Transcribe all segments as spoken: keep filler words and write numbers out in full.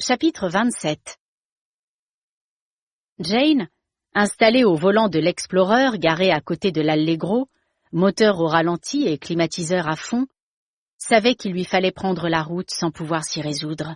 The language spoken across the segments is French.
Chapitre vingt-sept. Jane, installée au volant de l'Explorer garé à côté de l'Allegro, moteur au ralenti et climatiseur à fond, savait qu'il lui fallait prendre la route sans pouvoir s'y résoudre.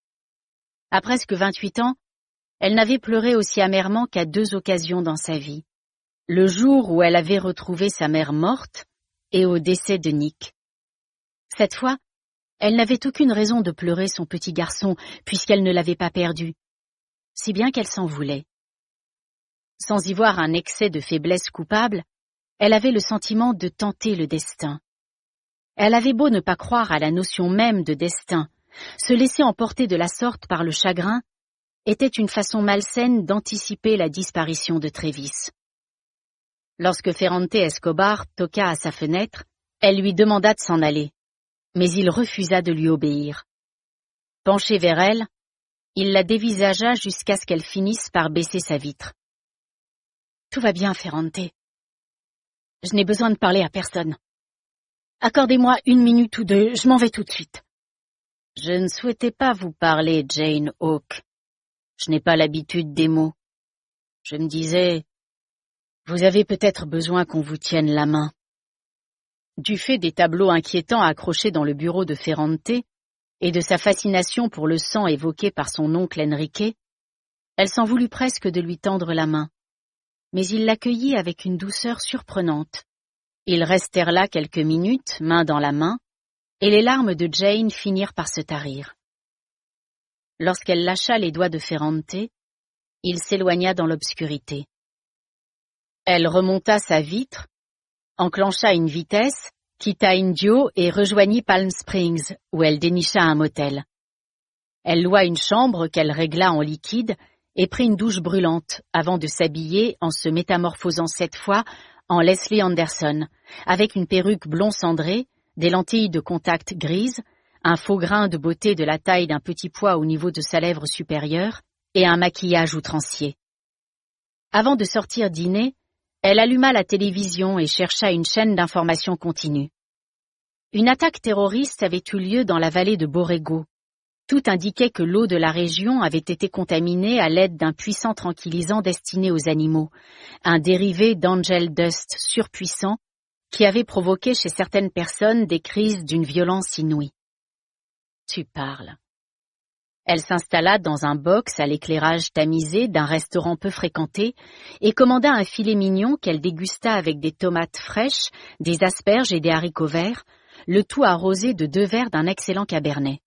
À presque vingt-huit ans, elle n'avait pleuré aussi amèrement qu'à deux occasions dans sa vie. Le jour où elle avait retrouvé sa mère morte et au décès de Nick. Cette fois, elle n'avait aucune raison de pleurer son petit garçon puisqu'elle ne l'avait pas perdu, si bien qu'elle s'en voulait. Sans y voir un excès de faiblesse coupable, elle avait le sentiment de tenter le destin. Elle avait beau ne pas croire à la notion même de destin, se laisser emporter de la sorte par le chagrin était une façon malsaine d'anticiper la disparition de Travis. Lorsque Ferrante Escobar toqua à sa fenêtre, elle lui demanda de s'en aller, mais il refusa de lui obéir. Penché vers elle, il la dévisagea jusqu'à ce qu'elle finisse par baisser sa vitre. « Tout va bien, Ferrante. Je n'ai besoin de parler à personne. Accordez-moi une minute ou deux, je m'en vais tout de suite. » « Je ne souhaitais pas vous parler, Jane Hawke. Je n'ai pas l'habitude des mots. Je me disais, vous avez peut-être besoin qu'on vous tienne la main. » Du fait des tableaux inquiétants accrochés dans le bureau de Ferrante et de sa fascination pour le sang évoqué par son oncle Enrique, elle s'en voulut presque de lui tendre la main. Mais il l'accueillit avec une douceur surprenante. Ils restèrent là quelques minutes, main dans la main, et les larmes de Jane finirent par se tarir. Lorsqu'elle lâcha les doigts de Ferrante, il s'éloigna dans l'obscurité. Elle remonta sa vitre, enclencha une vitesse, quitta Indio et rejoignit Palm Springs, où elle dénicha un motel. Elle loua une chambre qu'elle régla en liquide et prit une douche brûlante avant de s'habiller en se métamorphosant cette fois en Leslie Anderson, avec une perruque blond cendré, des lentilles de contact grises, un faux grain de beauté de la taille d'un petit pois au niveau de sa lèvre supérieure et un maquillage outrancier. Avant de sortir dîner, elle alluma la télévision et chercha une chaîne d'information continue. Une attaque terroriste avait eu lieu dans la vallée de Borrego. Tout indiquait que l'eau de la région avait été contaminée à l'aide d'un puissant tranquillisant destiné aux animaux, un dérivé d'Angel Dust surpuissant qui avait provoqué chez certaines personnes des crises d'une violence inouïe. Tu parles. Elle s'installa dans un box à l'éclairage tamisé d'un restaurant peu fréquenté et commanda un filet mignon qu'elle dégusta avec des tomates fraîches, des asperges et des haricots verts, le tout arrosé de deux verres d'un excellent cabernet.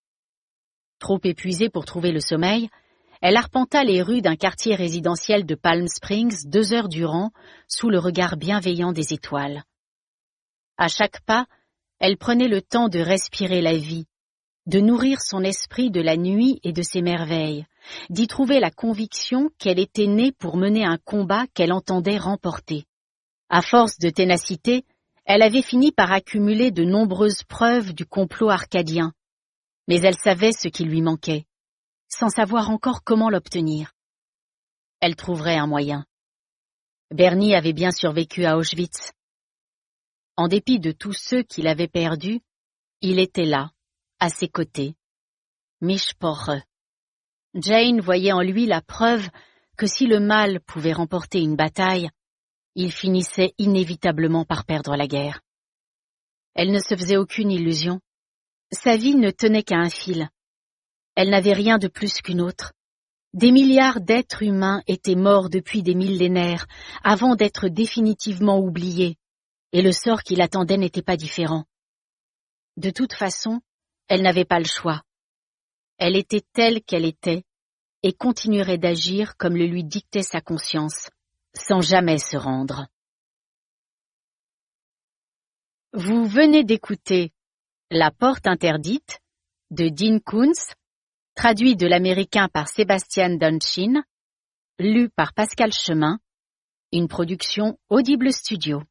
Trop épuisée pour trouver le sommeil, elle arpenta les rues d'un quartier résidentiel de Palm Springs deux heures durant, sous le regard bienveillant des étoiles. À chaque pas, elle prenait le temps de respirer la vie, de nourrir son esprit de la nuit et de ses merveilles, d'y trouver la conviction qu'elle était née pour mener un combat qu'elle entendait remporter. À force de ténacité, elle avait fini par accumuler de nombreuses preuves du complot arcadien, mais elle savait ce qui lui manquait, sans savoir encore comment l'obtenir. Elle trouverait un moyen. Bernie avait bien survécu à Auschwitz. En dépit de tous ceux qu'il avait perdus, il était là, à ses côtés. Mishporre. Jane voyait en lui la preuve que si le mal pouvait remporter une bataille, il finissait inévitablement par perdre la guerre. Elle ne se faisait aucune illusion. Sa vie ne tenait qu'à un fil. Elle n'avait rien de plus qu'une autre. Des milliards d'êtres humains étaient morts depuis des millénaires avant d'être définitivement oubliés, et le sort qui l'attendait n'était pas différent. De toute façon, elle n'avait pas le choix. Elle était telle qu'elle était et continuerait d'agir comme le lui dictait sa conscience, sans jamais se rendre. Vous venez d'écouter La porte interdite de Dean Koontz, traduit de l'américain par Sébastien Dunchin, lu par Pascal Chemin, une production Audible Studio.